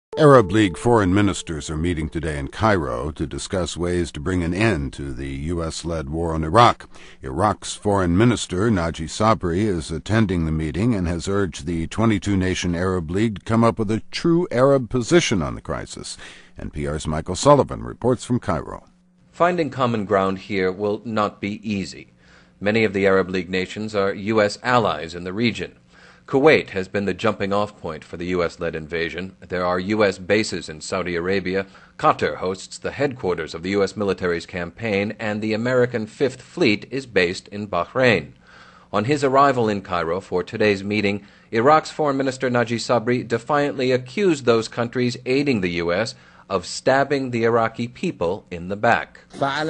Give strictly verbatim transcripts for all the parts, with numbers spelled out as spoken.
Arab League foreign ministers are meeting today in Cairo to discuss ways to bring an end to the U S-led war on Iraq. Iraq's foreign minister, Naji Sabri, is attending the meeting and has urged the twenty-two nation Arab League to come up with a true Arab position on the crisis. N P R's Michael Sullivan reports from Cairo. Finding common ground here will not be easy. Many of the Arab League nations are U S allies in the region. Kuwait has been the jumping-off point for the U S-led invasion. There are U S bases in Saudi Arabia. Qatar hosts the headquarters of the U S military's campaign, and the American Fifth Fleet is based in Bahrain. On his arrival in Cairo for today's meeting, Iraq's Foreign Minister Naji Sabri defiantly accused those countries aiding the U S of stabbing the Iraqi people in the back.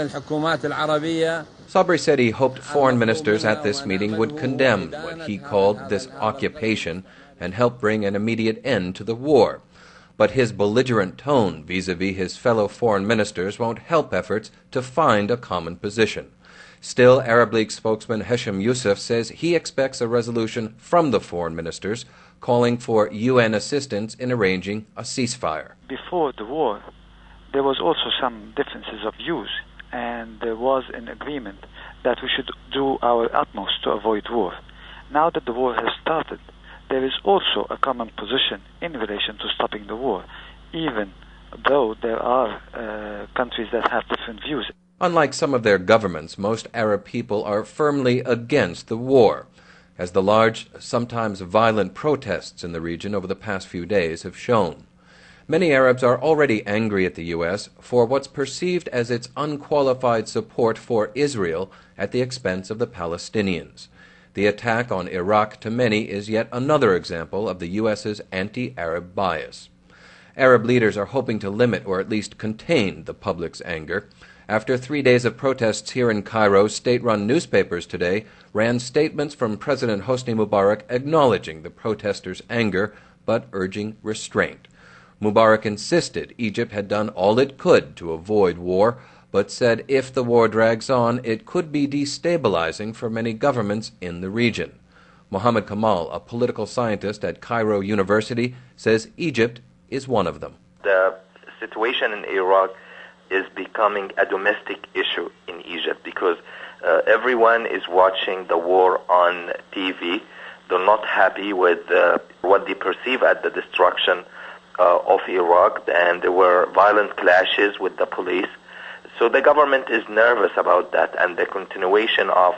Sabri said he hoped foreign ministers at this meeting would condemn what he called this occupation and help bring an immediate end to the war. But his belligerent tone vis-a-vis his fellow foreign ministers won't help efforts to find a common position. Still, Arab League spokesman Hesham Youssef says he expects a resolution from the foreign ministers calling for U N assistance in arranging a ceasefire. Before the war, there was also some differences of views, and there was an agreement that we should do our utmost to avoid war. Now that the war has started, there is also a common position in relation to stopping the war, even though there are uh, countries that have different views. Unlike some of their governments, most Arab people are firmly against the war, as the large, sometimes violent protests in the region over the past few days have shown. Many Arabs are already angry at the U S for what's perceived as its unqualified support for Israel at the expense of the Palestinians. The attack on Iraq to many is yet another example of the U S's anti-Arab bias. Arab leaders are hoping to limit or at least contain the public's anger. After three days of protests here in Cairo, state-run newspapers today ran statements from President Hosni Mubarak acknowledging the protesters' anger but urging restraint. Mubarak insisted Egypt had done all it could to avoid war, but said if the war drags on, it could be destabilizing for many governments in the region. Mohammed Kamal, a political scientist at Cairo University, says Egypt is one of them. The situation in Iraq is becoming a domestic issue in Egypt because uh, everyone is watching the war on T V. They're not happy with uh, what they perceive as the destruction uh, of Iraq, and there were violent clashes with the police. So the government is nervous about that, and the continuation of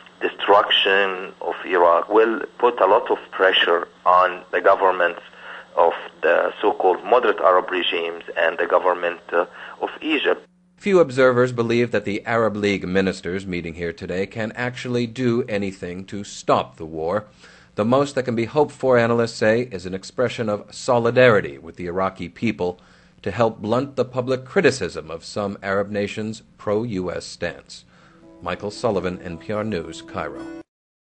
destruction of Iraq will put a lot of pressure on the governments of the so-called moderate Arab regimes and the government uh, of Egypt. Few observers believe that the Arab League ministers meeting here today can actually do anything to stop the war. The most that can be hoped for, analysts say, is an expression of solidarity with the Iraqi people to help blunt the public criticism of some Arab nations' pro-U S stance. Michael Sullivan, N P R News, Cairo.